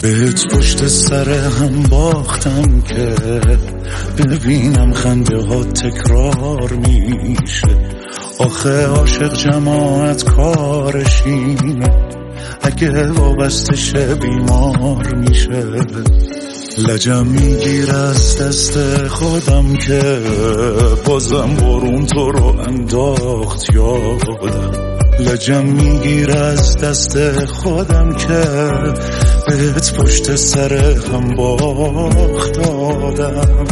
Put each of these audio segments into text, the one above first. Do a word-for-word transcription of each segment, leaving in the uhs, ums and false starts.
بهت پشت سر هم باختم که ببینم خنده ها تکرار میشه. آخه عاشق جماعت کارشینه، اگه وابسته شه بیمار میشه. لجم میگیر از دست خودم که بازم بارون تو رو انداخت یادم. لجم میگیر از دست خودم که بهت پشت سر هم باخت دادم.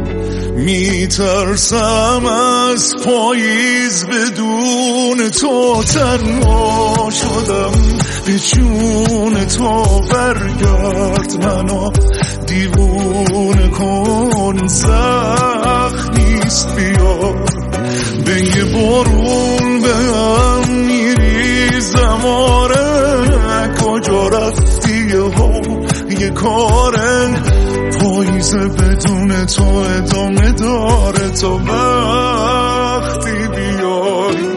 میترسم از پاییز بدون تو تنها شدم، به جون تو برگرد منو دیوونه کن، سخت نیست بیا. به یه بارون به هم میریزم، آره کجا رفتی ها یه کارن پاییز بدون تو ادامه داره تا وقتی بیای.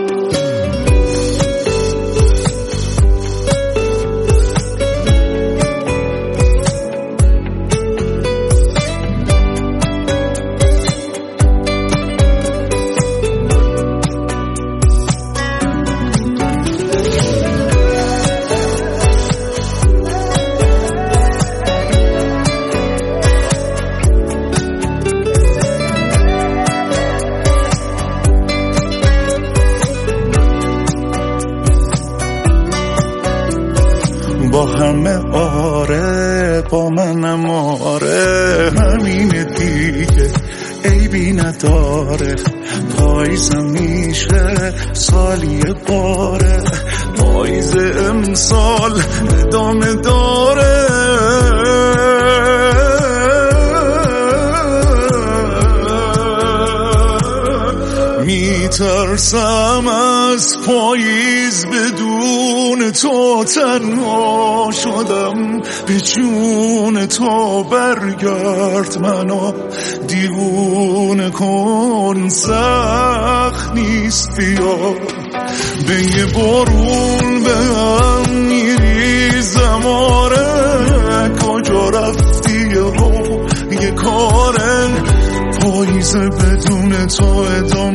با همه آره با منم آره همینه دیگه، عیبی نداره. پاییزم میشه سالی باره، پاییز امسال ادامه داره. میترسم از پاییز بدون تو تنها شدم، به جون تو برگرد منو دیوونه کن، سخت نیست بیا. به یه بارون به هم میریزم، آره کجا رفتی ها یه کارن پاییز بدون تو ادامه